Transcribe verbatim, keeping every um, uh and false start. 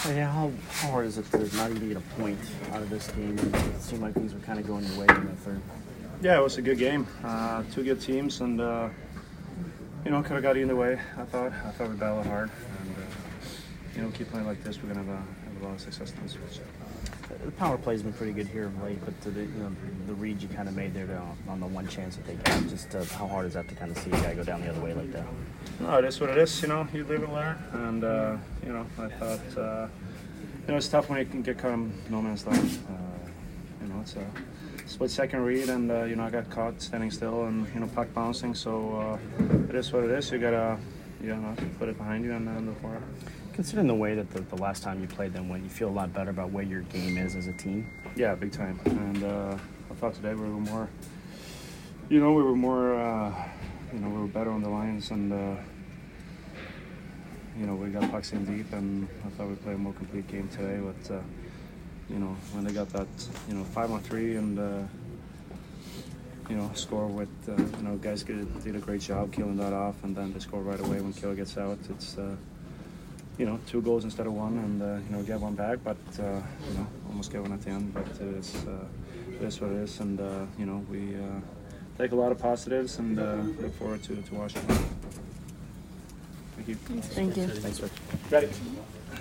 Yeah, how, how hard is it to not even get a point out of this game? It seemed like things were kind of going your way in the third. Yeah, it was a good game. Uh, two good teams, and uh, you know, could have got either way. I thought. I thought we battled hard, and uh, you know, keep playing like this, we're gonna have a, have a lot of success in this. So. The power play's been pretty good here of late, but to the you know the read you kind of made there to, on the one chance that they got, just uh, how hard is that to kind of see a guy go down the other way like that? No, it is what it is. You know, you live and learn, and uh, you know, I thought uh, you know it's tough when you can get caught in no man's land. Uh, you know, it's a split second read, and uh, you know I got caught standing still, and you know puck bouncing. So uh, it is what it is. You gotta you know put it behind you and uh, move forward. Considering the way that the, the last time you played them went, you feel a lot better about where your game is as a team? Yeah, big time. And uh, I thought today we were more, you know, we were more, uh, you know, we were better on the lines, and uh, you know, we got pucks in deep, and I thought we played a more complete game today. But uh, you know, when they got that, you know, five on three, and uh, you know, score with, uh, you know, guys did, did a great job killing that off, and then they score right away when Kill gets out. It's uh, you know, two goals instead of one, and uh, you know, get one back, but uh, you know, almost get one at the end. But it's uh, it is what it is, and uh, you know, we uh, take a lot of positives, and uh, look forward to to Washington. Thank you. Thank you. Thanks, Rich. Ready.